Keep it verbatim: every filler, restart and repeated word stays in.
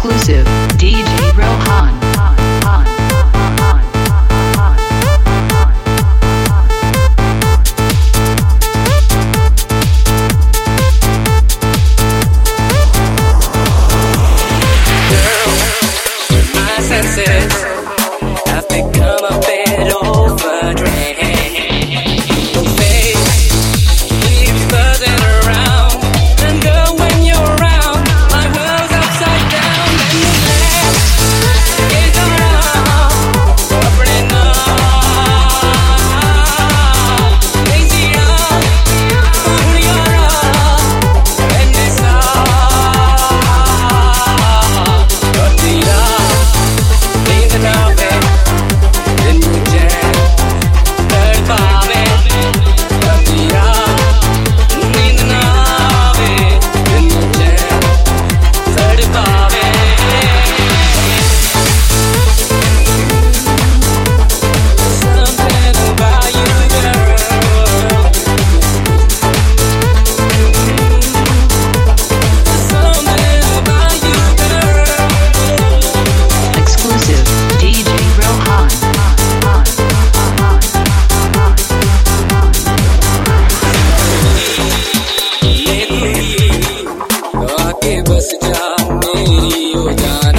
Exclusive D J Rohan. I've become a bit overdrained. Your face keeps buzzing around, and girl, when you're around, my world's upside down. And the left is around, opening up, lazy on, only you're up, and it's all, got the love, need the love. बस जा मेरी ओ जान